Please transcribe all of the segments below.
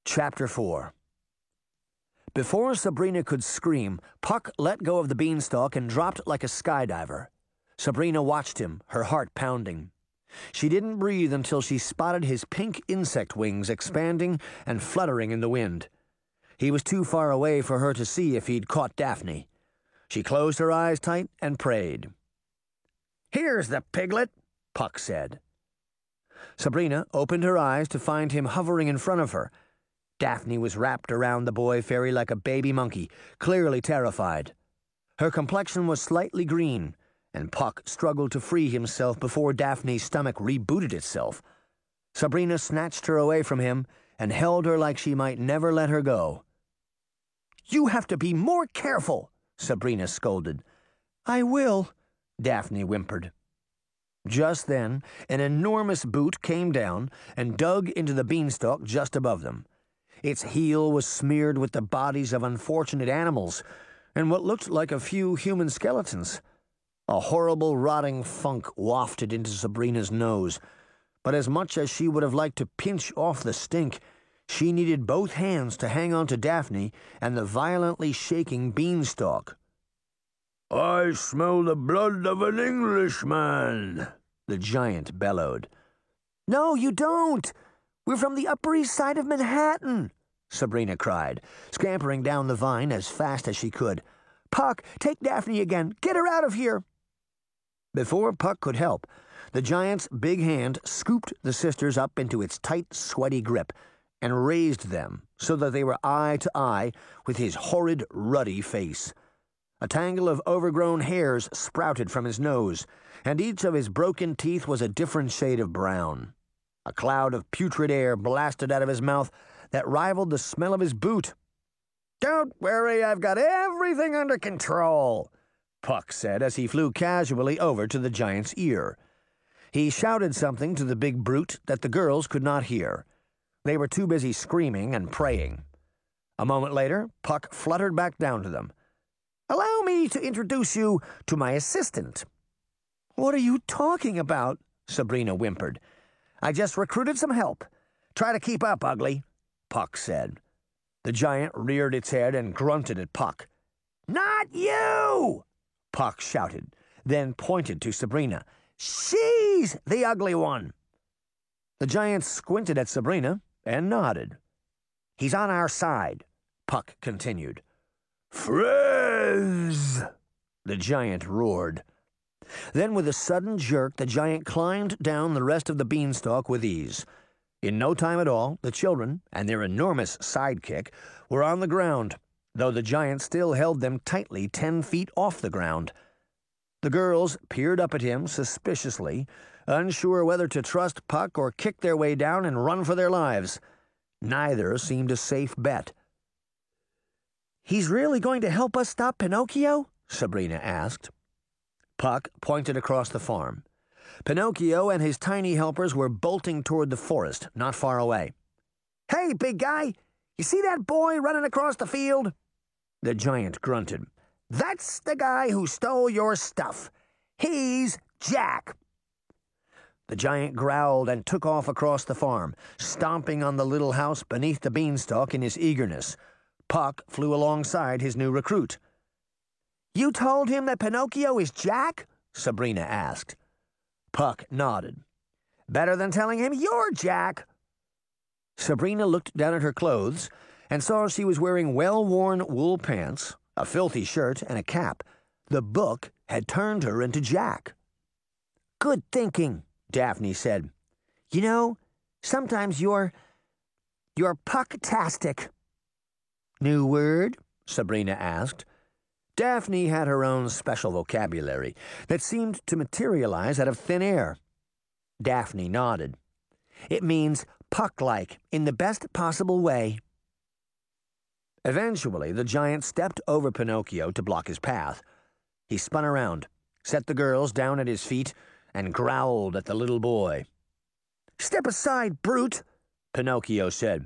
Chapter 4. Before Sabrina could scream, Puck let go of the beanstalk and dropped like a skydiver. Sabrina watched him, her heart pounding. She didn't breathe until she spotted his pink insect wings expanding and fluttering in the wind. He was too far away for her to see if he'd caught Daphne. She closed her eyes tight and prayed. "Here's the piglet," Puck said. Sabrina opened her eyes to find him hovering in front of her. Daphne was wrapped around the boy fairy like a baby monkey, clearly terrified. Her complexion was slightly green, and Puck struggled to free himself before Daphne's stomach rebooted itself. Sabrina snatched her away from him and held her like she might never let her go. "You have to be more careful," Sabrina scolded. "I will," Daphne whimpered. Just then, an enormous boot came down and dug into the beanstalk just above them. Its heel was smeared with the bodies of unfortunate animals and what looked like a few human skeletons. A horrible rotting funk wafted into Sabrina's nose, but as much as she would have liked to pinch off the stink, she needed both hands to hang on to Daphne and the violently shaking beanstalk. "I smell the blood of an Englishman," the giant bellowed. "No, you don't! We're from the Upper East Side of Manhattan," Sabrina cried, scampering down the vine as fast as she could. "Puck, take Daphne again. Get her out of here." Before Puck could help, the giant's big hand scooped the sisters up into its tight, sweaty grip and raised them so that they were eye to eye with his horrid, ruddy face. A tangle of overgrown hairs sprouted from his nose, and each of his broken teeth was a different shade of brown. A cloud of putrid air blasted out of his mouth that rivaled the smell of his boot. "Don't worry, I've got everything under control," Puck said as he flew casually over to the giant's ear. He shouted something to the big brute that the girls could not hear. They were too busy screaming and praying. A moment later, Puck fluttered back down to them. "Allow me to introduce you to my assistant." "What are you talking about?" Sabrina whimpered. "I just recruited some help. Try to keep up, ugly," Puck said. The giant reared its head and grunted at Puck. "Not you!" Puck shouted, then pointed to Sabrina. "She's the ugly one." The giant squinted at Sabrina and nodded. "He's on our side," Puck continued. "Friends!" the giant roared. Then with a sudden jerk, the giant climbed down the rest of the beanstalk with ease. In no time at all, the children and their enormous sidekick were on the ground, though the giant still held them tightly 10 feet off the ground. The girls peered up at him suspiciously, unsure whether to trust Puck or kick their way down and run for their lives. Neither seemed a safe bet. "He's really going to help us stop Pinocchio?" Sabrina asked. Puck pointed across the farm. Pinocchio and his tiny helpers were bolting toward the forest, not far away. "Hey, big guy, you see that boy running across the field?" The giant grunted. "That's the guy who stole your stuff. He's Jack." The giant growled and took off across the farm, stomping on the little house beneath the beanstalk in his eagerness. Puck flew alongside his new recruit. "You told him that Pinocchio is Jack?" Sabrina asked. Puck nodded. "Better than telling him you're Jack." Sabrina looked down at her clothes and saw she was wearing well-worn wool pants, a filthy shirt, and a cap. The book had turned her into Jack. "Good thinking," Daphne said. "You know, sometimes you're pucktastic." "New word?" Sabrina asked. Daphne had her own special vocabulary that seemed to materialize out of thin air. Daphne nodded. "It means Puck-like in the best possible way." Eventually, the giant stepped over Pinocchio to block his path. He spun around, set the girls down at his feet, and growled at the little boy. "Step aside, brute," Pinocchio said.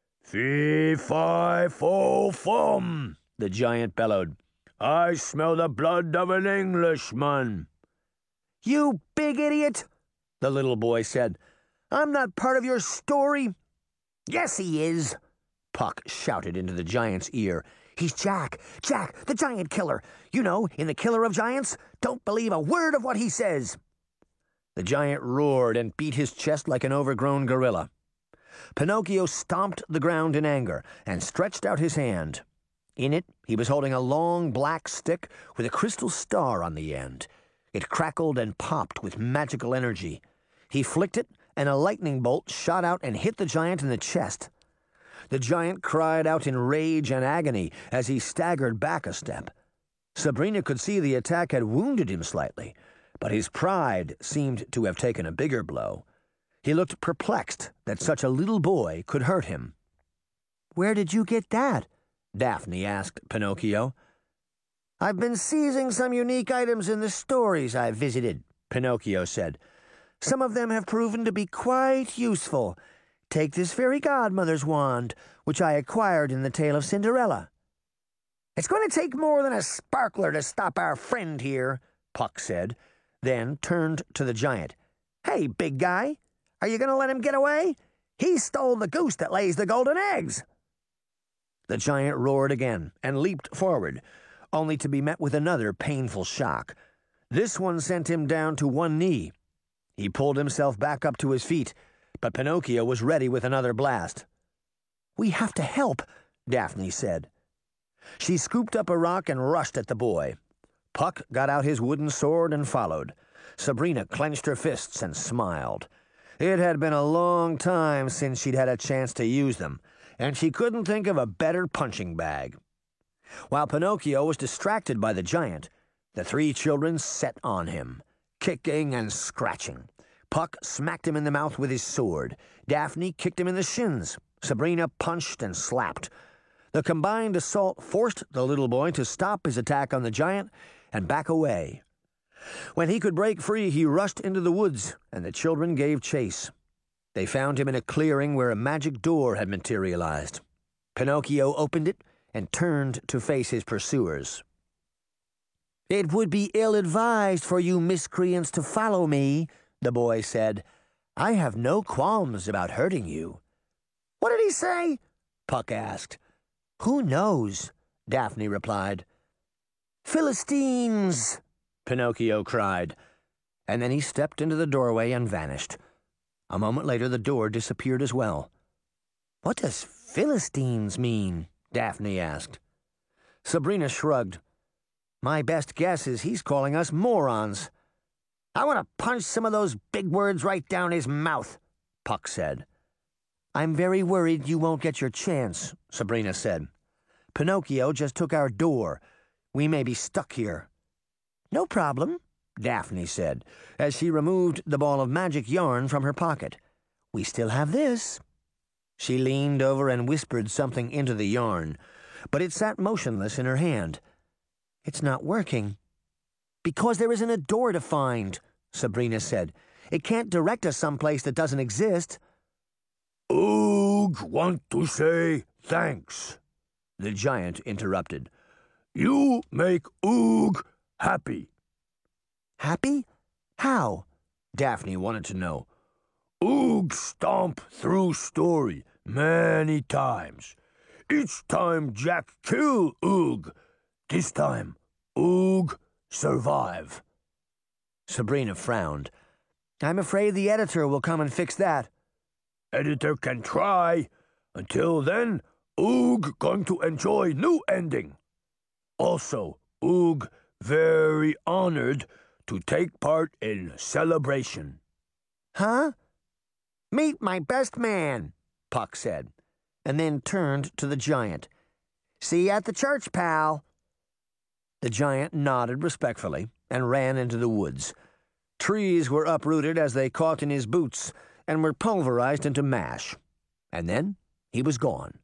"Fee-fi-fo-fum," the giant bellowed. "I smell the blood of an Englishman." "You big idiot," the little boy said. "I'm not part of your story." "Yes, he is," Puck shouted into the giant's ear. "He's Jack! Jack, the giant killer! You know, in The Killer of Giants, don't believe a word of what he says!" The giant roared and beat his chest like an overgrown gorilla. Pinocchio stomped the ground in anger and stretched out his hand. In it, he was holding a long black stick with a crystal star on the end. It crackled and popped with magical energy. He flicked it, and a lightning bolt shot out and hit the giant in the chest. The giant cried out in rage and agony as he staggered back a step. Sabrina could see the attack had wounded him slightly, but his pride seemed to have taken a bigger blow. He looked perplexed that such a little boy could hurt him. "Where did you get that?" Daphne asked Pinocchio. "I've been seizing some unique items in the stories I've visited," Pinocchio said. "Some of them have proven to be quite useful. Take this fairy godmother's wand, which I acquired in the tale of Cinderella." "It's going to take more than a sparkler to stop our friend here," Puck said, then turned to the giant. "Hey, big guy, are you going to let him get away? He stole the goose that lays the golden eggs." The giant roared again and leaped forward, only to be met with another painful shock. This one sent him down to one knee. He pulled himself back up to his feet, but Pinocchio was ready with another blast. "We have to help," Daphne said. She scooped up a rock and rushed at the boy. Puck got out his wooden sword and followed. Sabrina clenched her fists and smiled. It had been a long time since she'd had a chance to use them, and she couldn't think of a better punching bag. While Pinocchio was distracted by the giant, the three children set on him, kicking and scratching. Puck smacked him in the mouth with his sword. Daphne kicked him in the shins. Sabrina punched and slapped. The combined assault forced the little boy to stop his attack on the giant and back away. When he could break free, he rushed into the woods, and the children gave chase. They found him in a clearing where a magic door had materialized. Pinocchio opened it and turned to face his pursuers. "It would be ill-advised for you miscreants to follow me," the boy said. "I have no qualms about hurting you." "What did he say?" Puck asked. "Who knows?" Daphne replied. "Philistines!" Pinocchio cried, and then he stepped into the doorway and vanished. A moment later, the door disappeared as well. "What does Philistines mean?" Daphne asked. Sabrina shrugged. "My best guess is he's calling us morons." "I want to punch some of those big words right down his mouth," Puck said. "I'm very worried you won't get your chance," Sabrina said. "Pinocchio just took our door. We may be stuck here." "No problem," Daphne said, as she removed the ball of magic yarn from her pocket. "We still have this." She leaned over and whispered something into the yarn, but it sat motionless in her hand. "It's not working." "Because there isn't a door to find," Sabrina said. "It can't direct us someplace that doesn't exist." "Oog want to say thanks," the giant interrupted. "You make Oog happy." "Happy? How?" Daphne wanted to know. "Oog stomp through story many times. Each time Jack kill Oog. This time, Oog survive." Sabrina frowned. "I'm afraid the editor will come and fix that." "Editor can try. Until then, Oog going to enjoy new ending. Also, Oog very honored to take part in celebration." "Huh?" "Meet my best man," Puck said, and then turned to the giant. "See you at the church, pal." The giant nodded respectfully and ran into the woods. Trees were uprooted as they caught in his boots and were pulverized into mash. And then he was gone.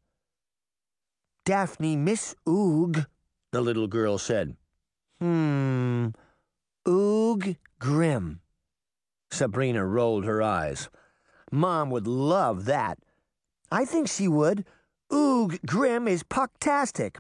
"Daphne miss Oog," the little girl said. Oog Grim." Sabrina rolled her eyes. "Mom would love that. I think she would. Oog Grim is pucktastic."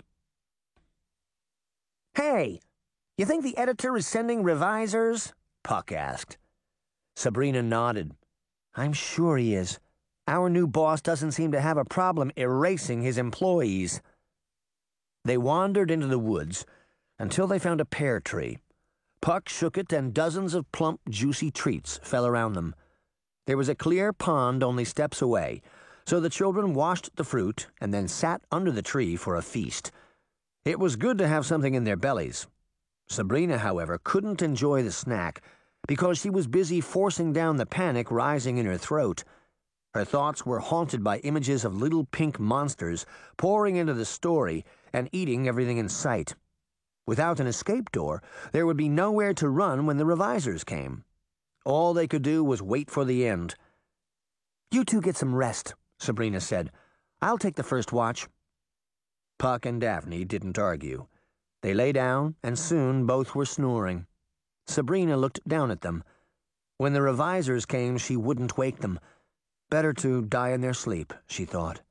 "Hey, you think the editor is sending revisers?" Puck asked. Sabrina nodded. "I'm sure he is. Our new boss doesn't seem to have a problem erasing his employees." They wandered into the woods until they found a pear tree. Puck shook it, and dozens of plump, juicy treats fell around them. There was a clear pond only steps away, so the children washed the fruit and then sat under the tree for a feast. It was good to have something in their bellies. Sabrina, however, couldn't enjoy the snack because she was busy forcing down the panic rising in her throat. Her thoughts were haunted by images of little pink monsters pouring into the story and eating everything in sight. Without an escape door, there would be nowhere to run when the revisers came. All they could do was wait for the end. "You two get some rest," Sabrina said. "I'll take the first watch." Puck and Daphne didn't argue. They lay down, and soon both were snoring. Sabrina looked down at them. When the revisers came, she wouldn't wake them. Better to die in their sleep, she thought.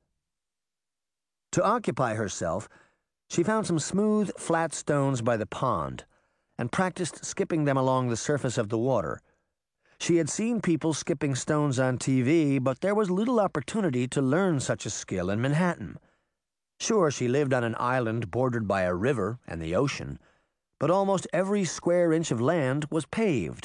To occupy herself, she found some smooth, flat stones by the pond and practiced skipping them along the surface of the water. She had seen people skipping stones on TV, but there was little opportunity to learn such a skill in Manhattan. Sure, she lived on an island bordered by a river and the ocean, but almost every square inch of land was paved.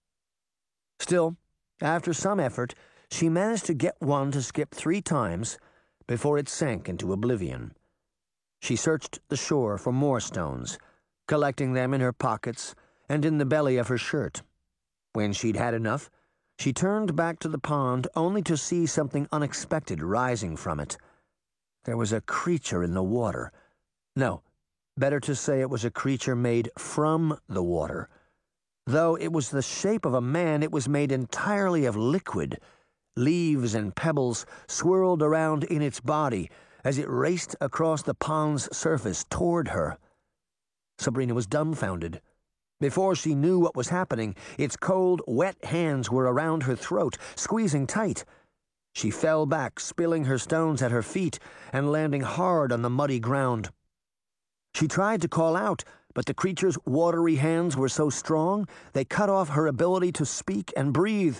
Still, after some effort, she managed to get one to skip 3 times before it sank into oblivion. She searched the shore for more stones, collecting them in her pockets and in the belly of her shirt. When she'd had enough, she turned back to the pond only to see something unexpected rising from it. There was a creature in the water. No, better to say it was a creature made from the water. Though it was the shape of a man, it was made entirely of liquid. Leaves and pebbles swirled around in its body as it raced across the pond's surface toward her. Sabrina was dumbfounded. Before she knew what was happening, its cold, wet hands were around her throat, squeezing tight. She fell back, spilling her stones at her feet and landing hard on the muddy ground. She tried to call out, but the creature's watery hands were so strong they cut off her ability to speak and breathe.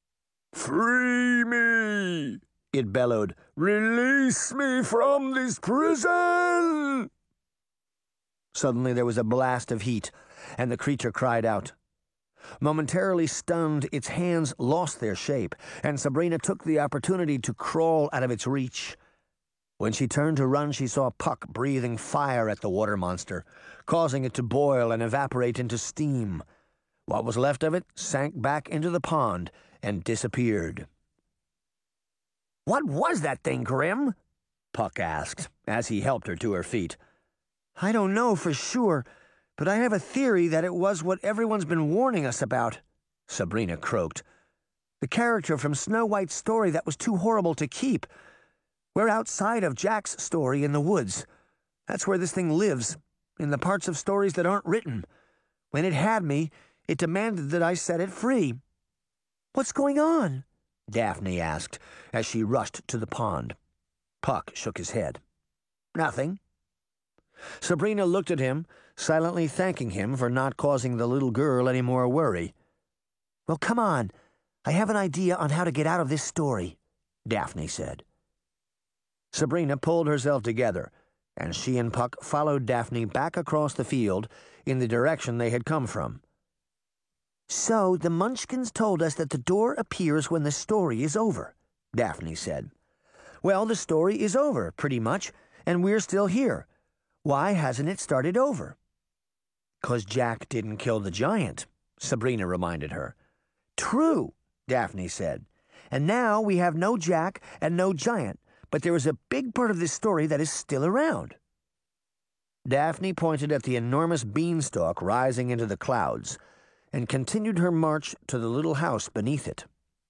"Free me!" it bellowed. "Release me from this prison!" Suddenly there was a blast of heat, and the creature cried out. Momentarily stunned, its hands lost their shape, and Sabrina took the opportunity to crawl out of its reach. When she turned to run, she saw Puck breathing fire at the water monster, causing it to boil and evaporate into steam. What was left of it sank back into the pond and disappeared. "What was that thing, Grim?" Puck asked, as he helped her to her feet. "I don't know for sure, but I have a theory that it was what everyone's been warning us about," Sabrina croaked. "The character from Snow White's story that was too horrible to keep. We're outside of Jack's story in the woods. That's where this thing lives, in the parts of stories that aren't written. When it had me, it demanded that I set it free." "What's going on?" Daphne asked as she rushed to the pond. Puck shook his head. "Nothing." Sabrina looked at him, silently thanking him for not causing the little girl any more worry. "Well, come on. I have an idea on how to get out of this story," Daphne said. Sabrina pulled herself together, and she and Puck followed Daphne back across the field in the direction they had come from. "So the Munchkins told us that the door appears when the story is over," Daphne said. "Well, the story is over, pretty much, and we're still here. Why hasn't it started over?" "'Cause Jack didn't kill the giant," Sabrina reminded her. "True," Daphne said. "And now we have no Jack and no giant, but there is a big part of this story that is still around." Daphne pointed at the enormous beanstalk rising into the clouds and continued her march to the little house beneath it.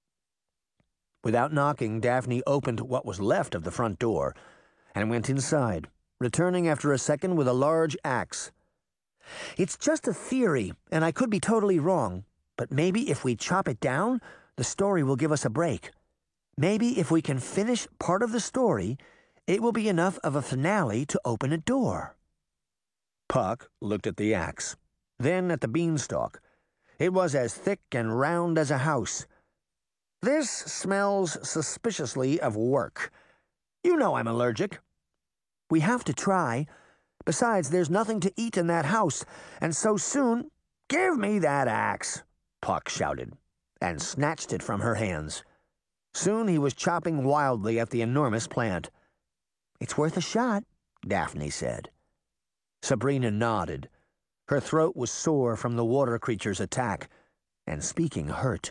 Without knocking, Daphne opened what was left of the front door and went inside, returning after a second with a large axe. "It's just a theory, and I could be totally wrong, but maybe if we chop it down, the story will give us a break. Maybe if we can finish part of the story, it will be enough of a finale to open a door." Puck looked at the axe, then at the beanstalk. It was as thick and round as a house. This smells suspiciously of work. You know I'm allergic. We have to try. Besides, there's nothing to eat in that house, and so soon— Give me that axe, Puck shouted, and snatched it from her hands. Soon he was chopping wildly at the enormous plant. It's worth a shot, Daphne said. Sabrina nodded. Her throat was sore from the water creature's attack, and speaking hurt.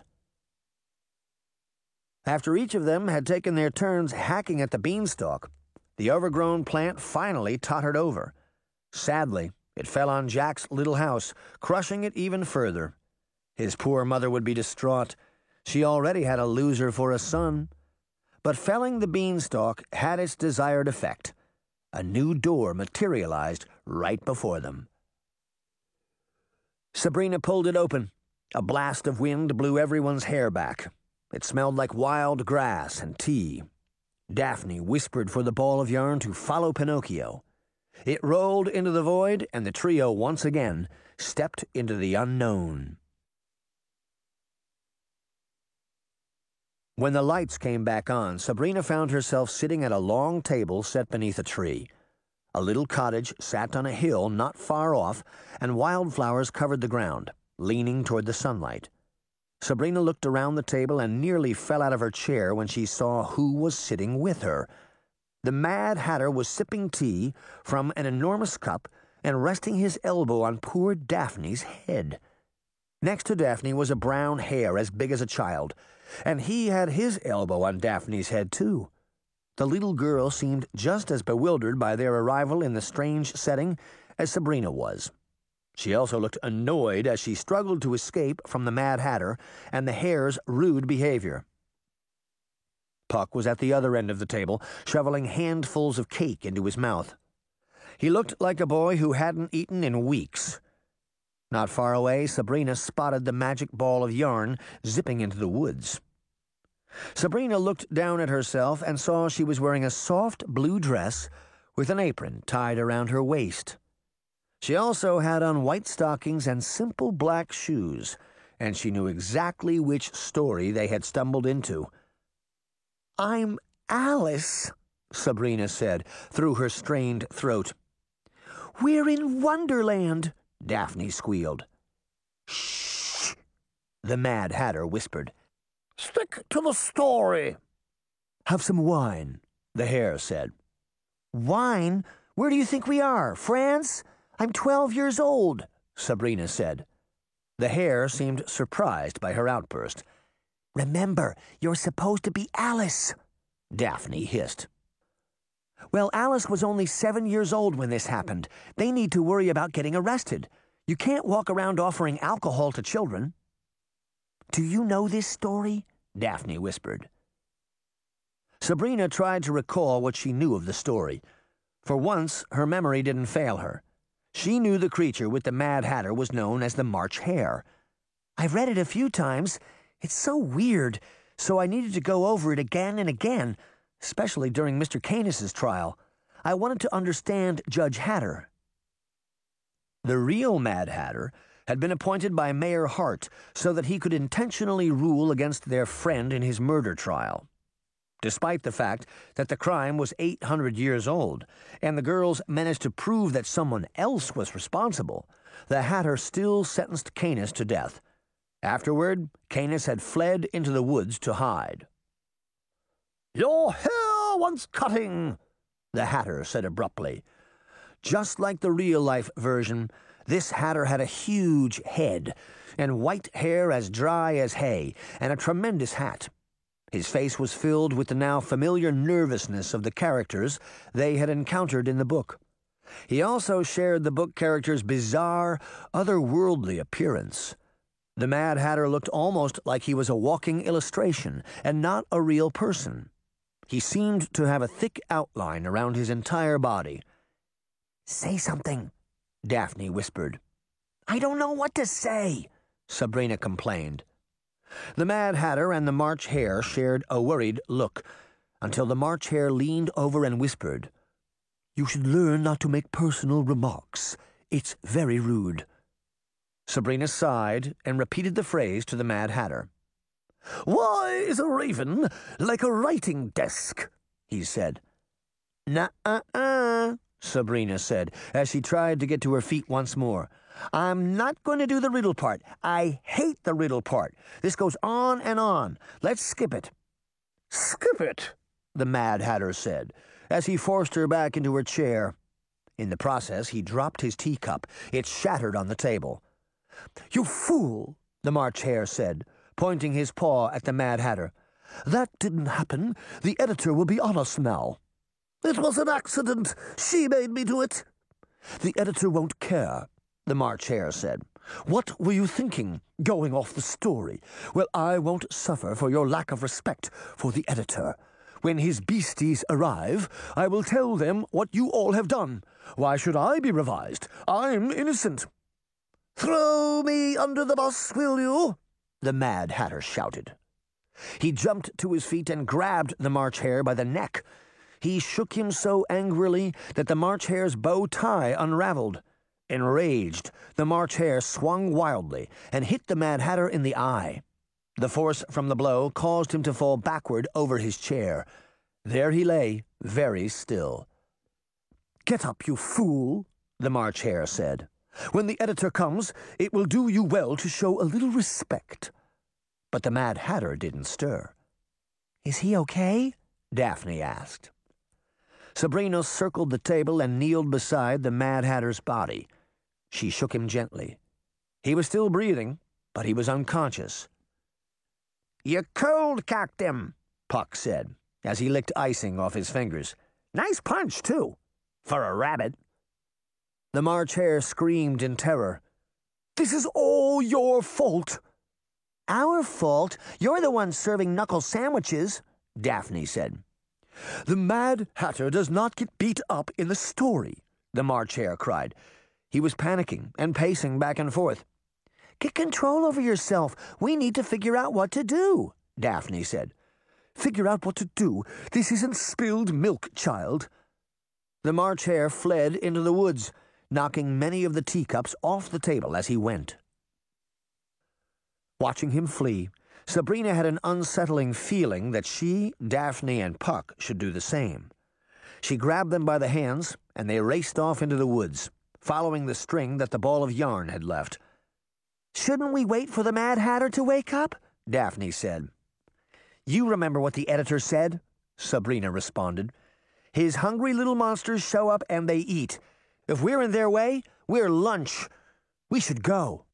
After each of them had taken their turns hacking at the beanstalk, the overgrown plant finally tottered over. Sadly, it fell on Jack's little house, crushing it even further. His poor mother would be distraught. She already had a loser for a son. But felling the beanstalk had its desired effect. A new door materialized right before them. Sabrina pulled it open. A blast of wind blew everyone's hair back. It smelled like wild grass and tea. Daphne whispered for the ball of yarn to follow Pinocchio. It rolled into the void, and the trio once again stepped into the unknown. When the lights came back on, Sabrina found herself sitting at a long table set beneath a tree. A little cottage sat on a hill not far off, and wildflowers covered the ground, leaning toward the sunlight. Sabrina looked around the table and nearly fell out of her chair when she saw who was sitting with her. The Mad Hatter was sipping tea from an enormous cup and resting his elbow on poor Daphne's head. Next to Daphne was a brown hare as big as a child, and he had his elbow on Daphne's head, too. The little girl seemed just as bewildered by their arrival in the strange setting as Sabrina was. She also looked annoyed as she struggled to escape from the Mad Hatter and the hare's rude behavior. Puck was at the other end of the table, shoveling handfuls of cake into his mouth. He looked like a boy who hadn't eaten in weeks. Not far away, Sabrina spotted the magic ball of yarn zipping into the woods. Sabrina looked down at herself and saw she was wearing a soft blue dress with an apron tied around her waist. She also had on white stockings and simple black shoes, and she knew exactly which story they had stumbled into. "I'm Alice," Sabrina said through her strained throat. "We're in Wonderland," Daphne squealed. "Shh," the Mad Hatter whispered. Stick to the story. "Have some wine," the hare said. "Wine? Where do you think we are? France? I'm 12 years old," Sabrina said. The hare seemed surprised by her outburst. "Remember, you're supposed to be Alice," Daphne hissed. "Well, Alice was only 7 years old when this happened. They need to worry about getting arrested. You can't walk around offering alcohol to children." "Do you know this story?" Daphne whispered. Sabrina tried to recall what she knew of the story. For once, her memory didn't fail her. She knew the creature with the Mad Hatter was known as the March Hare. "I've read it a few times. It's so weird, so I needed to go over it again and again, especially during Mr. Canis's trial. I wanted to understand Judge Hatter." The real Mad Hatter had been appointed by Mayor Hart so that he could intentionally rule against their friend in his murder trial. Despite the fact that the crime was 800 years old, and the girls managed to prove that someone else was responsible, the Hatter still sentenced Canis to death. Afterward, Canis had fled into the woods to hide. "Your hair wants cutting," the Hatter said abruptly. Just like the real-life version, this Hatter had a huge head, and white hair as dry as hay, and a tremendous hat. His face was filled with the now familiar nervousness of the characters they had encountered in the book. He also shared the book characters' bizarre, otherworldly appearance. The Mad Hatter looked almost like he was a walking illustration, and not a real person. He seemed to have a thick outline around his entire body. "Say something," Daphne whispered. "I don't know what to say," Sabrina complained. The Mad Hatter and the March Hare shared a worried look, until the March Hare leaned over and whispered, "You should learn not to make personal remarks. It's very rude." Sabrina sighed and repeated the phrase to the Mad Hatter. "Why is a raven like a writing desk?" he said. "Nuh-uh-uh," Sabrina said, as she tried to get to her feet once more. "I'm not going to do the riddle part. I hate the riddle part. This goes on and on. Let's skip it." "Skip it," the Mad Hatter said, as he forced her back into her chair. In the process, he dropped his teacup. It shattered on the table. "You fool," the March Hare said, pointing his paw at the Mad Hatter. "That didn't happen. The editor will be on us now." "It was an accident. She made me do it." "The editor won't care," the March Hare said. "What were you thinking, going off the story? Well, I won't suffer for your lack of respect for the editor. When his beasties arrive, I will tell them what you all have done. Why should I be revised? I'm innocent." "Throw me under the bus, will you?" the Mad Hatter shouted. He jumped to his feet and grabbed the March Hare by the neck. He shook him so angrily that the March Hare's bow tie unraveled. Enraged, the March Hare swung wildly and hit the Mad Hatter in the eye. The force from the blow caused him to fall backward over his chair. There he lay, very still. "Get up, you fool," the March Hare said. "When the editor comes, it will do you well to show a little respect." But the Mad Hatter didn't stir. "Is he okay?" Daphne asked. Sabrina circled the table and kneeled beside the Mad Hatter's body. She shook him gently. He was still breathing, but he was unconscious. "You cold-cocked him," Puck said, as he licked icing off his fingers. "Nice punch, too, for a rabbit." The March Hare screamed in terror. "This is all your fault." "Our fault? You're the one serving knuckle sandwiches," Daphne said. "The Mad Hatter does not get beat up in the story," the March Hare cried. He was panicking and pacing back and forth. "Get control over yourself. We need to figure out what to do," Daphne said. "Figure out what to do? This isn't spilled milk, child." The March Hare fled into the woods, knocking many of the teacups off the table as he went. Watching him flee, Sabrina had an unsettling feeling that she, Daphne, and Puck should do the same. She grabbed them by the hands, and they raced off into the woods, following the string that the ball of yarn had left. "Shouldn't we wait for the Mad Hatter to wake up?" Daphne said. "You remember what the editor said," Sabrina responded. "His hungry little monsters show up and they eat. If we're in their way, we're lunch. We should go."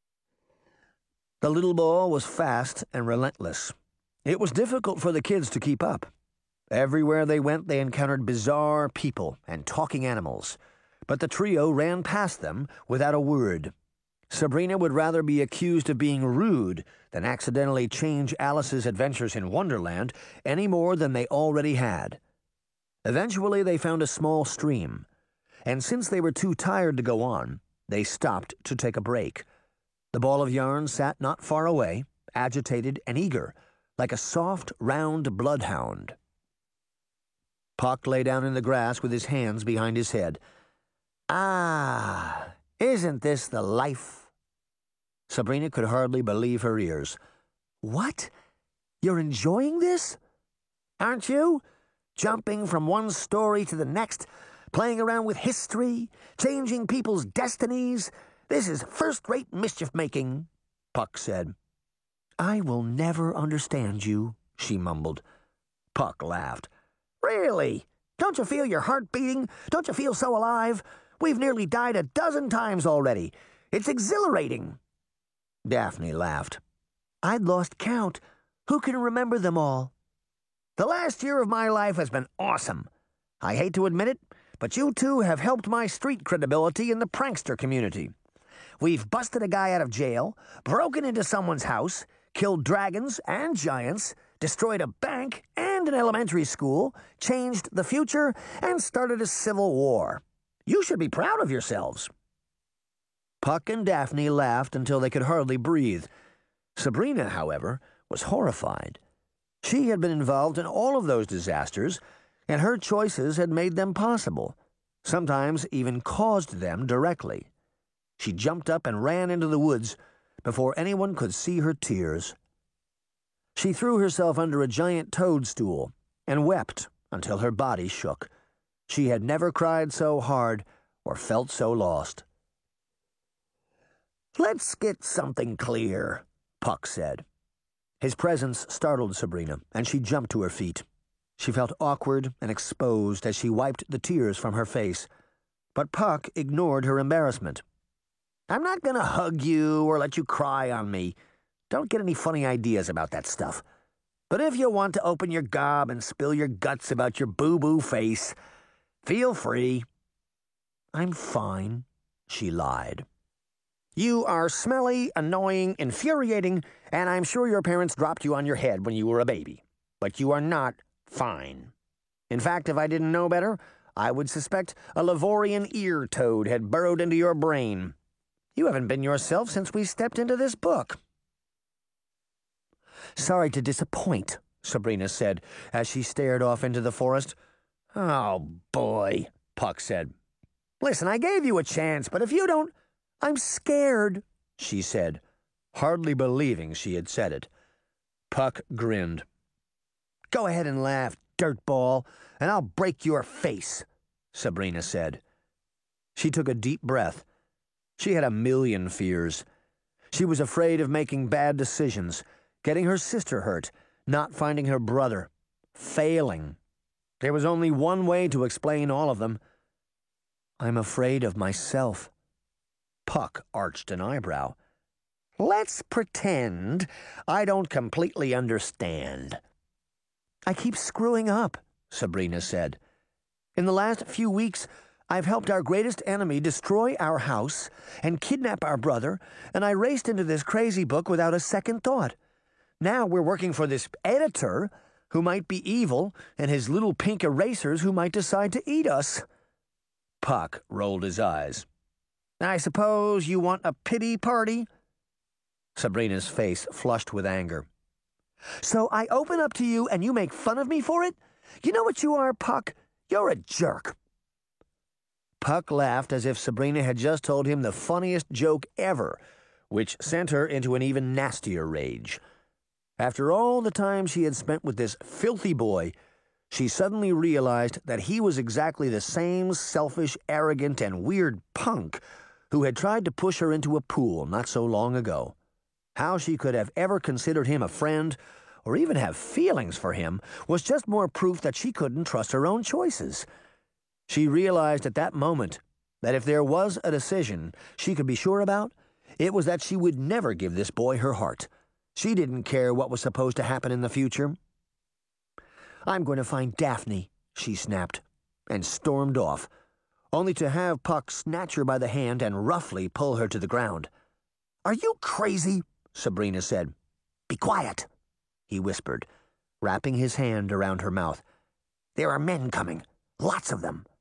The little ball was fast and relentless. It was difficult for the kids to keep up. Everywhere they went, they encountered bizarre people and talking animals, but the trio ran past them without a word. Sabrina would rather be accused of being rude than accidentally change Alice's adventures in Wonderland any more than they already had. Eventually, they found a small stream, and since they were too tired to go on, they stopped to take a break. The ball of yarn sat not far away, agitated and eager, like a soft, round bloodhound. Puck lay down in the grass with his hands behind his head. "Ah, isn't this the life?" Sabrina could hardly believe her ears. "What? You're enjoying this?" "Aren't you? Jumping from one story to the next, playing around with history, changing people's destinies. This is first-rate mischief-making," Puck said. "I will never understand you," she mumbled. Puck laughed. "Really? Don't you feel your heart beating? Don't you feel so alive? We've nearly died 12 times already. It's exhilarating." Daphne laughed. "I'd lost count. Who can remember them all?" "The last year of my life has been awesome. I hate to admit it, but you two have helped my street credibility in the prankster community. We've busted a guy out of jail, broken into someone's house, killed dragons and giants, destroyed a bank and an elementary school, changed the future, and started a civil war. You should be proud of yourselves." Puck and Daphne laughed until they could hardly breathe. Sabrina, however, was horrified. She had been involved in all of those disasters, and her choices had made them possible, sometimes even caused them directly. She jumped up and ran into the woods before anyone could see her tears. She threw herself under a giant toadstool and wept until her body shook. She had never cried so hard or felt so lost. "Let's get something clear," Puck said. His presence startled Sabrina, and she jumped to her feet. She felt awkward and exposed as she wiped the tears from her face, but Puck ignored her embarrassment. "I'm not going to hug you or let you cry on me. Don't get any funny ideas about that stuff. But if you want to open your gob and spill your guts about your boo-boo face, feel free." "I'm fine," she lied. "You are smelly, annoying, infuriating, and I'm sure your parents dropped you on your head when you were a baby. But you are not fine. In fact, if I didn't know better, I would suspect a Lavorian ear toad had burrowed into your brain. You haven't been yourself since we stepped into this book." "Sorry to disappoint," Sabrina said as she stared off into the forest. "Oh, boy," Puck said. "Listen, I gave you a chance, but if you don't—" "I'm scared," she said, hardly believing she had said it. Puck grinned. "Go ahead and laugh, dirtball, and I'll break your face," Sabrina said. She took a deep breath. She had a million fears. She was afraid of making bad decisions, getting her sister hurt, not finding her brother, failing. There was only one way to explain all of them. "I'm afraid of myself." Puck arched an eyebrow. "Let's pretend I don't completely understand." "I keep screwing up," Sabrina said. "In the last few weeks, I've helped our greatest enemy destroy our house and kidnap our brother, and I raced into this crazy book without a second thought. Now we're working for this editor who might be evil and his little pink erasers who might decide to eat us." Puck rolled his eyes. "I suppose you want a pity party?" Sabrina's face flushed with anger. "So I open up to you and you make fun of me for it? You know what you are, Puck? You're a jerk." Puck laughed as if Sabrina had just told him the funniest joke ever, which sent her into an even nastier rage. After all the time she had spent with this filthy boy, she suddenly realized that he was exactly the same selfish, arrogant, and weird punk who had tried to push her into a pool not so long ago. How she could have ever considered him a friend, or even have feelings for him, was just more proof that she couldn't trust her own choices. She realized at that moment that if there was a decision she could be sure about, it was that she would never give this boy her heart. She didn't care what was supposed to happen in the future. "I'm going to find Daphne," she snapped, and stormed off, only to have Puck snatch her by the hand and roughly pull her to the ground. "Are you crazy?" Sabrina said. "Be quiet," he whispered, wrapping his hand around her mouth. "There are men coming, lots of them."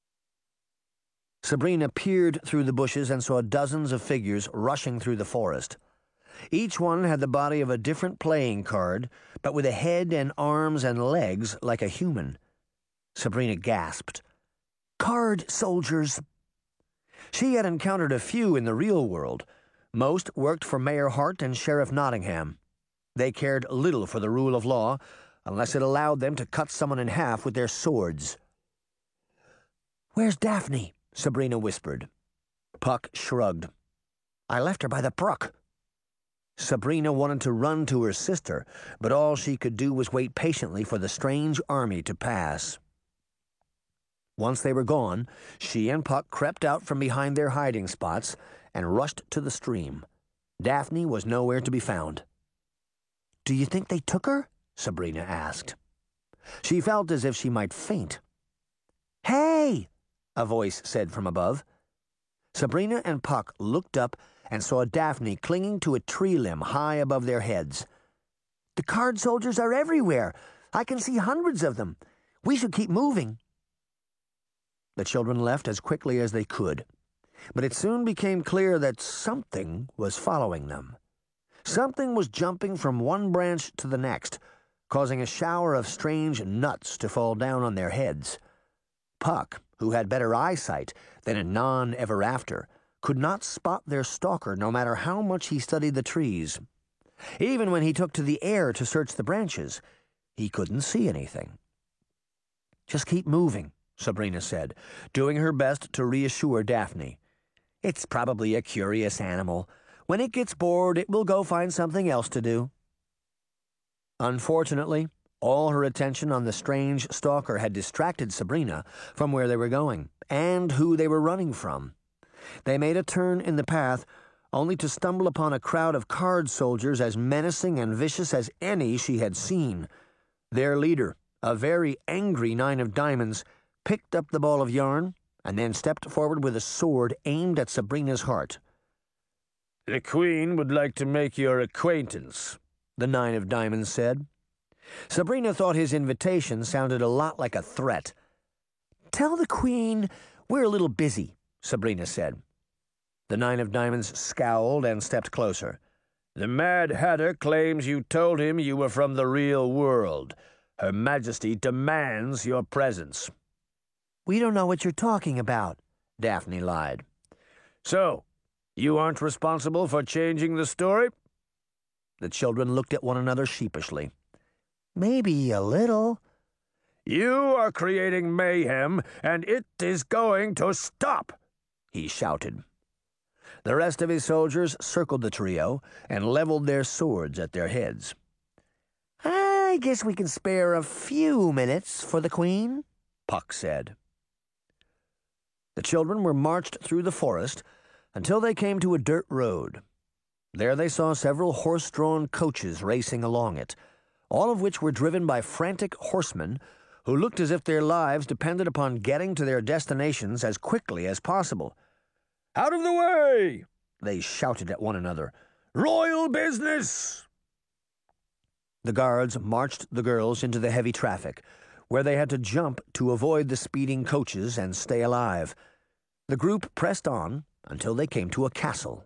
Sabrina peered through the bushes and saw dozens of figures rushing through the forest. Each one had the body of a different playing card, but with a head and arms and legs like a human. Sabrina gasped. "Card soldiers!" She had encountered a few in the real world. Most worked for Mayor Hart and Sheriff Nottingham. They cared little for the rule of law, unless it allowed them to cut someone in half with their swords. "Where's Daphne?" Sabrina whispered. Puck shrugged. "I left her by the brook." Sabrina wanted to run to her sister, but all she could do was wait patiently for the strange army to pass. Once they were gone, she and Puck crept out from behind their hiding spots and rushed to the stream. Daphne was nowhere to be found. "Do you think they took her?" Sabrina asked. She felt as if she might faint. "Hey!" a voice said from above. Sabrina and Puck looked up and saw Daphne clinging to a tree limb high above their heads. "The card soldiers are everywhere. I can see hundreds of them. We should keep moving." The children left as quickly as they could, but it soon became clear that something was following them. Something was jumping from one branch to the next, causing a shower of strange nuts to fall down on their heads. Puck, who had better eyesight than a non-ever-after, could not spot their stalker no matter how much he studied the trees. Even when he took to the air to search the branches, he couldn't see anything. "Just keep moving," Sabrina said, doing her best to reassure Daphne. "It's probably a curious animal. When it gets bored, it will go find something else to do." Unfortunately, all her attention on the strange stalker had distracted Sabrina from where they were going and who they were running from. They made a turn in the path, only to stumble upon a crowd of card soldiers as menacing and vicious as any she had seen. Their leader, a very angry 9 of diamonds, picked up the ball of yarn and then stepped forward with a sword aimed at Sabrina's heart. "The Queen would like to make your acquaintance," the 9 of diamonds said. Sabrina thought his invitation sounded a lot like a threat. "Tell the Queen we're a little busy," Sabrina said. The 9 of diamonds scowled and stepped closer. "The Mad Hatter claims you told him you were from the real world. Her Majesty demands your presence." "We don't know what you're talking about," Daphne lied. "So, you aren't responsible for changing the story?" The children looked at one another sheepishly. "Maybe a little." "You are creating mayhem, and it is going to stop," he shouted. The rest of his soldiers circled the trio and leveled their swords at their heads. "I guess we can spare a few minutes for the Queen," Puck said. The children were marched through the forest until they came to a dirt road. There they saw several horse-drawn coaches racing along it, all of which were driven by frantic horsemen who looked as if their lives depended upon getting to their destinations as quickly as possible. "Out of the way!" they shouted at one another. "Royal business!" The guards marched the girls into the heavy traffic, where they had to jump to avoid the speeding coaches and stay alive. The group pressed on until they came to a castle.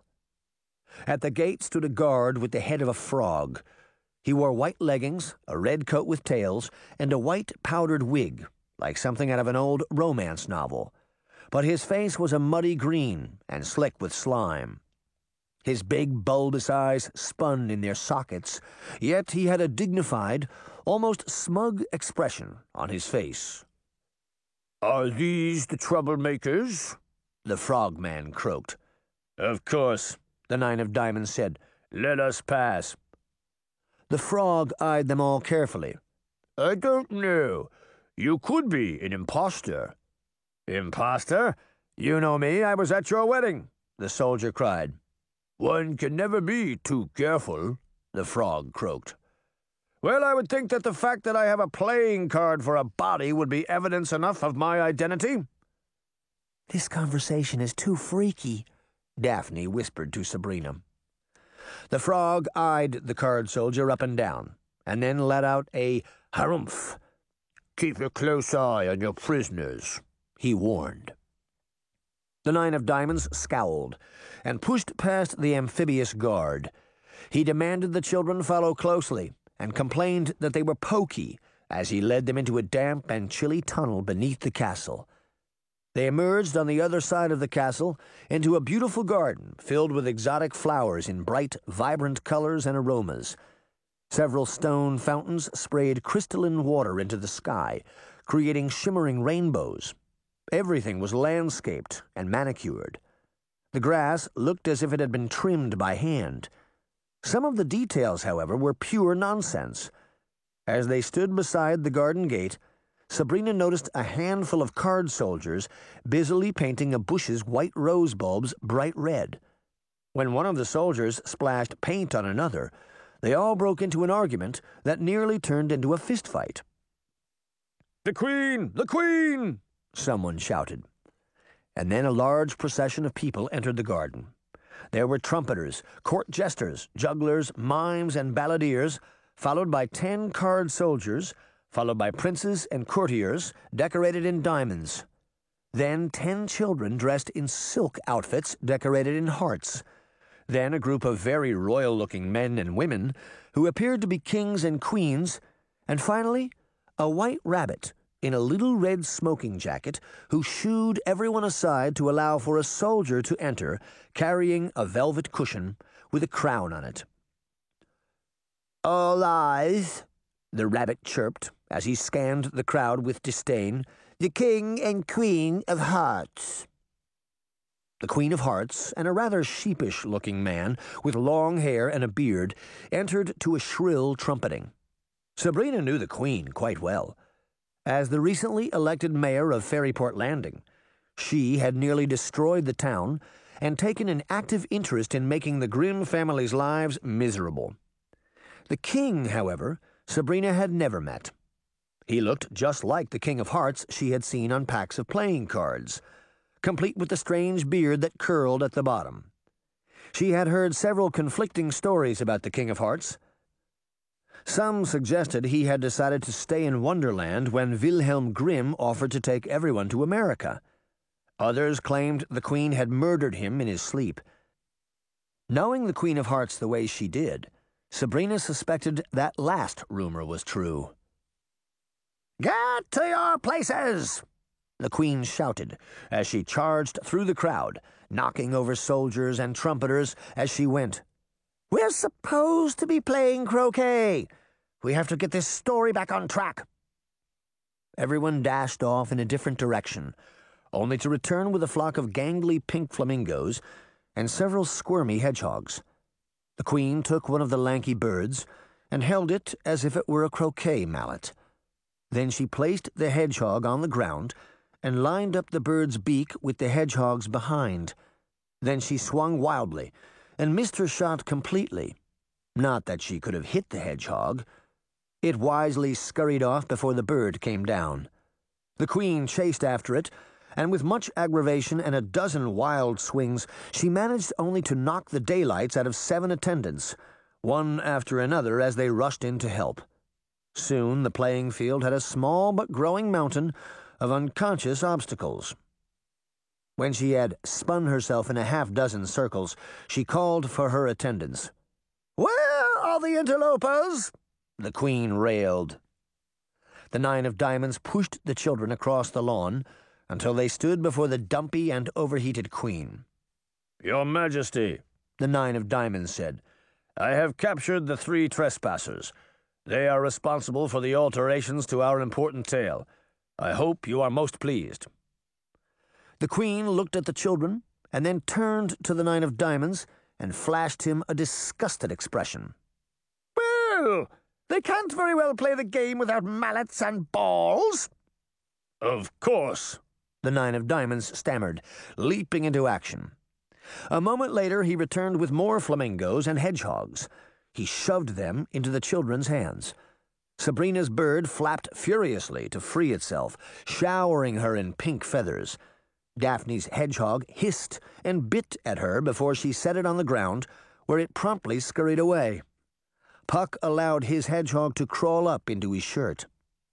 At the gate stood a guard with the head of a frog. He wore white leggings, a red coat with tails, and a white powdered wig, like something out of an old romance novel. But his face was a muddy green and slick with slime. His big, bulbous eyes spun in their sockets, yet he had a dignified, almost smug expression on his face. "Are these the troublemakers?" the frogman croaked. "Of course," the 9 of diamonds said. "Let us pass." The frog eyed them all carefully. "I don't know. You could be an imposter." "Imposter? You know me. I was at your wedding," the soldier cried. "One can never be too careful," the frog croaked. "Well, I would think that the fact that I have a playing card for a body would be evidence enough of my identity." "This conversation is too freaky," Daphne whispered to Sabrina. The frog eyed the card soldier up and down, and then let out a harumph. "Keep a close eye on your prisoners," he warned. The 9 of diamonds scowled and pushed past the amphibious guard. He demanded the children follow closely and complained that they were pokey as he led them into a damp and chilly tunnel beneath the castle. They emerged on the other side of the castle into a beautiful garden filled with exotic flowers in bright, vibrant colors and aromas. Several stone fountains sprayed crystalline water into the sky, creating shimmering rainbows. Everything was landscaped and manicured. The grass looked as if it had been trimmed by hand. Some of the details, however, were pure nonsense. As they stood beside the garden gate, Sabrina noticed a handful of card soldiers busily painting a bush's white rose bulbs bright red. When one of the soldiers splashed paint on another, they all broke into an argument that nearly turned into a fistfight. "The Queen! The Queen!" someone shouted. And then a large procession of people entered the garden. There were trumpeters, court jesters, jugglers, mimes, and balladeers, followed by 10 card soldiers, followed by princes and courtiers decorated in diamonds. Then 10 children dressed in silk outfits decorated in hearts. Then a group of very royal-looking men and women who appeared to be kings and queens, and finally a white rabbit in a little red smoking jacket who shooed everyone aside to allow for a soldier to enter carrying a velvet cushion with a crown on it. All eyes, the rabbit chirped as he scanned the crowd with disdain. The King and Queen of Hearts. The Queen of Hearts and a rather sheepish-looking man with long hair and a beard entered to a shrill trumpeting. Sabrina knew the Queen quite well. As the recently elected mayor of Fairyport Landing, she had nearly destroyed the town and taken an active interest in making the Grimm family's lives miserable. The King, however, Sabrina had never met. He looked just like the King of Hearts she had seen on packs of playing cards, complete with the strange beard that curled at the bottom. She had heard several conflicting stories about the King of Hearts. Some suggested he had decided to stay in Wonderland when Wilhelm Grimm offered to take everyone to America. Others claimed the Queen had murdered him in his sleep. Knowing the Queen of Hearts the way she did, Sabrina suspected that last rumor was true. "Get to your places!" the Queen shouted as she charged through the crowd, knocking over soldiers and trumpeters as she went. "We're supposed to be playing croquet. We have to get this story back on track." Everyone dashed off in a different direction, only to return with a flock of gangly pink flamingos and several squirmy hedgehogs. The Queen took one of the lanky birds and held it as if it were a croquet mallet. Then she placed the hedgehog on the ground and lined up the bird's beak with the hedgehog's behind. Then she swung wildly and missed her shot completely. Not that she could have hit the hedgehog. It wisely scurried off before the bird came down. The Queen chased after it, and with much aggravation and a dozen wild swings, she managed only to knock the daylights out of 7 attendants, one after another as they rushed in to help. Soon the playing field had a small but growing mountain of unconscious obstacles. When she had spun herself in a half-dozen circles, she called for her attendants. "Where are the interlopers?" the Queen railed. The 9 of Diamonds pushed the children across the lawn until they stood before the dumpy and overheated Queen. "Your Majesty," the 9 of Diamonds said, "I have captured the 3 trespassers. They are responsible for the alterations to our important tale. I hope you are most pleased." The Queen looked at the children and then turned to the 9 of Diamonds and flashed him a disgusted expression. "Well, they can't very well play the game without mallets and balls." "Of course," the 9 of Diamonds stammered, leaping into action. A moment later he returned with more flamingos and hedgehogs. He shoved them into the children's hands. Sabrina's bird flapped furiously to free itself, showering her in pink feathers. Daphne's hedgehog hissed and bit at her before she set it on the ground, where it promptly scurried away. Puck allowed his hedgehog to crawl up into his shirt.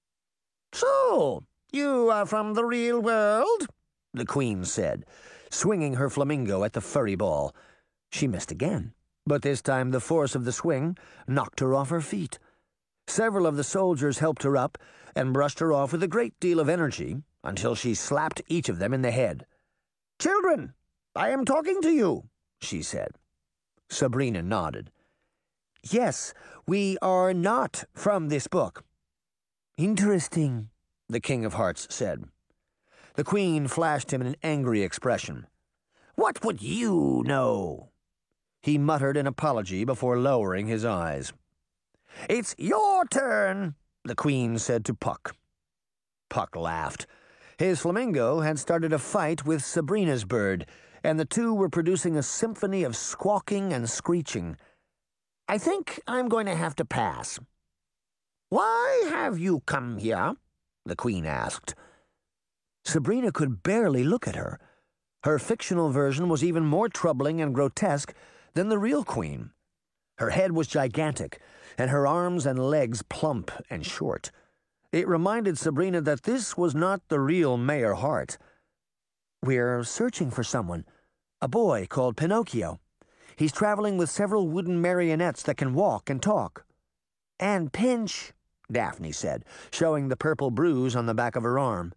"So, you are from the real world?" the Queen said, swinging her flamingo at the furry ball. She missed again, but this time the force of the swing knocked her off her feet. Several of the soldiers helped her up and brushed her off with a great deal of energy until she slapped each of them in the head. "Children, I am talking to you," she said. Sabrina nodded. "Yes, we are not from this book." "Interesting," the King of Hearts said. The Queen flashed him an angry expression. "What would you know?" He muttered an apology before lowering his eyes. "It's your turn," the Queen said to Puck. Puck laughed. His flamingo had started a fight with Sabrina's bird, and the two were producing a symphony of squawking and screeching. "I think I'm going to have to pass." "Why have you come here?" the Queen asked. Sabrina could barely look at her. Her fictional version was even more troubling and grotesque than the real Queen. Her head was gigantic, and her arms and legs plump and short. It reminded Sabrina that this was not the real Mayor Hart. "We're searching for someone, a boy called Pinocchio. He's traveling with several wooden marionettes that can walk and talk." "And pinch," Daphne said, showing the purple bruise on the back of her arm.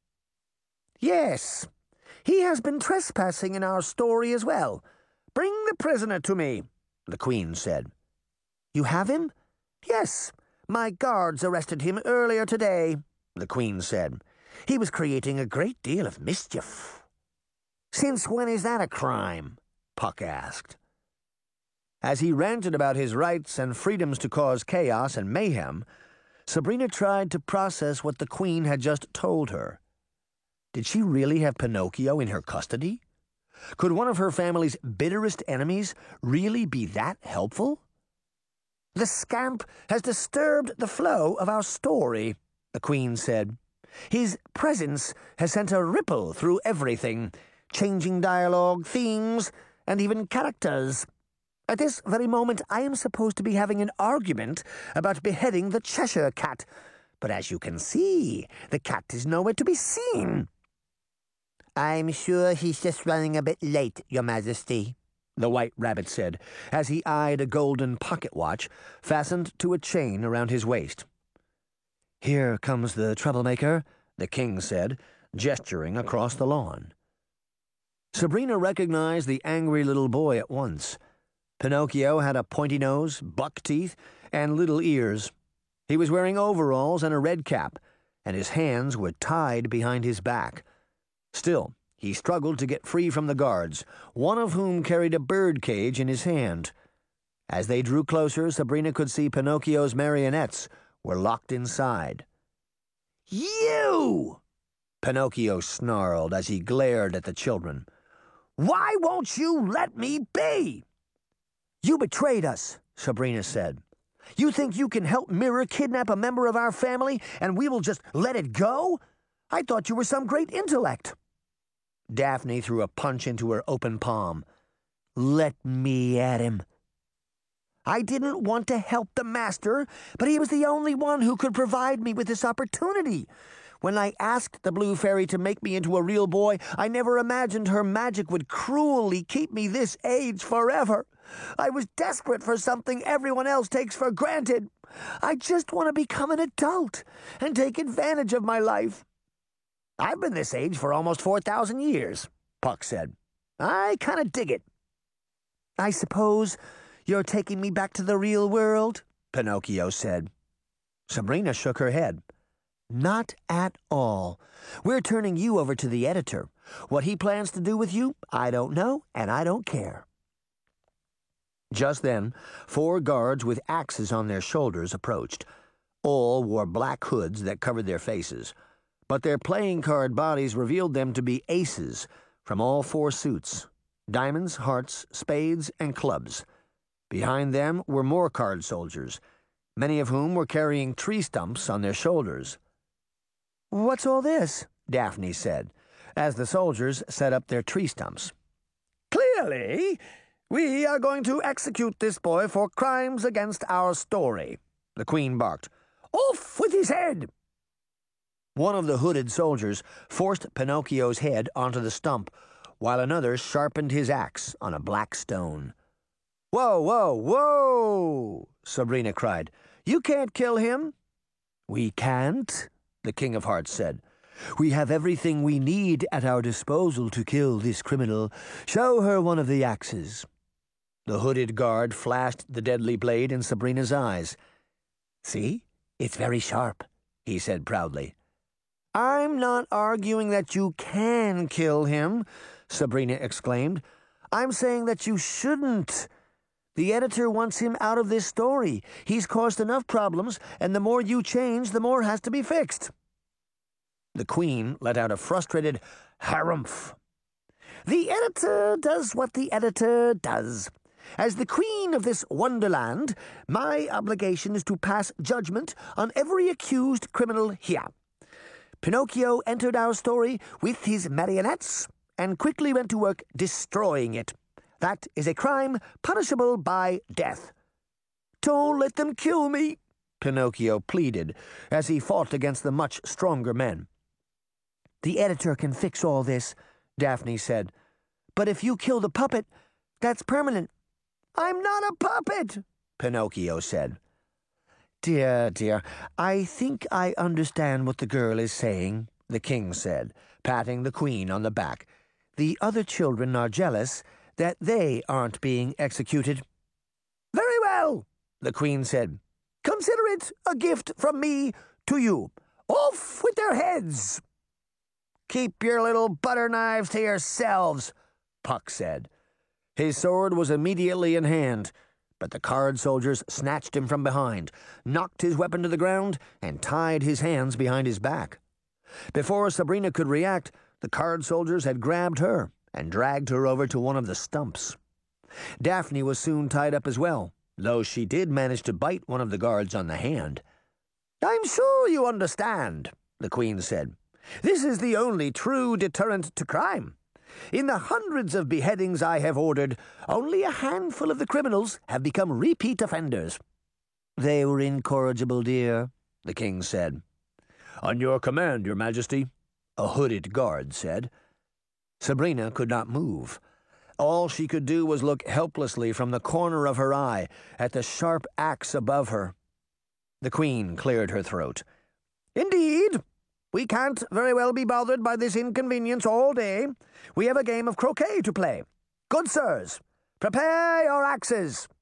"Yes, he has been trespassing in our story as well. Bring the prisoner to me," the Queen said. "You have him? Yes, my guards arrested him earlier today, the Queen said. He was creating a great deal of mischief. Since when is that a crime? Puck asked. As he ranted about his rights and freedoms to cause chaos and mayhem, Sabrina tried to process what the Queen had just told her. Did she really have Pinocchio in her custody? Could one of her family's bitterest enemies really be that helpful? The scamp has disturbed the flow of our story, the Queen said. His presence has sent a ripple through everything, changing dialogue, themes, and even characters. At this very moment, I am supposed to be having an argument about beheading the Cheshire Cat, but as you can see, the cat is nowhere to be seen. I'm sure he's just running a bit late, Your Majesty, the White Rabbit said, as he eyed a golden pocket watch fastened to a chain around his waist. Here comes the troublemaker, the King said, gesturing across the lawn. Sabrina recognized the angry little boy at once. Pinocchio had a pointy nose, buck teeth, and little ears. He was wearing overalls and a red cap, and his hands were tied behind his back. Still, he struggled to get free from the guards, one of whom carried a bird cage in his hand. As they drew closer, Sabrina could see Pinocchio's marionettes were locked inside. You! Pinocchio snarled as he glared at the children. Why won't you let me be? You betrayed us, Sabrina said. You think you can help Mirror kidnap a member of our family and we will just let it go? I thought you were some great intellect. Daphne threw a punch into her open palm. Let me at him. I didn't want to help the master, but he was the only one who could provide me with this opportunity. When I asked the Blue Fairy to make me into a real boy, I never imagined her magic would cruelly keep me this age forever. I was desperate for something everyone else takes for granted. I just want to become an adult and take advantage of my life. I've been this age for almost 4,000 years, Puck said. I kind of dig it. I suppose you're taking me back to the real world, Pinocchio said. Sabrina shook her head. Not at all. We're turning you over to the editor. What he plans to do with you, I don't know, and I don't care. Just then, 4 guards with axes on their shoulders approached. All wore black hoods that covered their faces, but their playing card bodies revealed them to be aces from all 4 suits: diamonds, hearts, spades, and clubs. Behind them were more card soldiers, many of whom were carrying tree stumps on their shoulders. What's all this? Daphne said, as the soldiers set up their tree stumps. Clearly, we are going to execute this boy for crimes against our story, the Queen barked. Off with his head! One of the hooded soldiers forced Pinocchio's head onto the stump, while another sharpened his axe on a black stone. Whoa, whoa, whoa! Sabrina cried. You can't kill him. We can't, the King of Hearts said. We have everything we need at our disposal to kill this criminal. Show her one of the axes. The hooded guard flashed the deadly blade in Sabrina's eyes. See? It's very sharp, he said proudly. I'm not arguing that you can kill him, Sabrina exclaimed. I'm saying that you shouldn't. The editor wants him out of this story. He's caused enough problems, and the more you change, the more has to be fixed. The Queen let out a frustrated harumph. The editor does what the editor does. As the Queen of this wonderland, my obligation is to pass judgment on every accused criminal here. Pinocchio entered our story with his marionettes and quickly went to work destroying it. That is a crime punishable by death. Don't let them kill me, Pinocchio pleaded as he fought against the much stronger men. The editor can fix all this, Daphne said. But if you kill the puppet, that's permanent. I'm not a puppet, Pinocchio said. Dear, dear, I think I understand what the girl is saying, the King said, patting the Queen on the back. The other children are jealous that they aren't being executed. Very well, the Queen said. Consider it a gift from me to you. Off with their heads!" "Keep your little butter knives to yourselves," Puck said. His sword was immediately in hand, but the card soldiers snatched him from behind, knocked his weapon to the ground, and tied his hands behind his back. Before Sabrina could react, the card soldiers had grabbed her and dragged her over to one of the stumps. Daphne was soon tied up as well, though she did manage to bite one of the guards on the hand. "I'm sure you understand," the Queen said. "This is the only true deterrent to crime. In the hundreds of beheadings I have ordered, only a handful of the criminals have become repeat offenders." "They were incorrigible, dear," the King said. "On your command, Your Majesty," a hooded guard said. Sabrina could not move. All she could do was look helplessly from the corner of her eye at the sharp axe above her. The Queen cleared her throat. "Indeed, we can't very well be bothered by this inconvenience all day. We have a game of croquet to play. Good sirs, prepare your axes."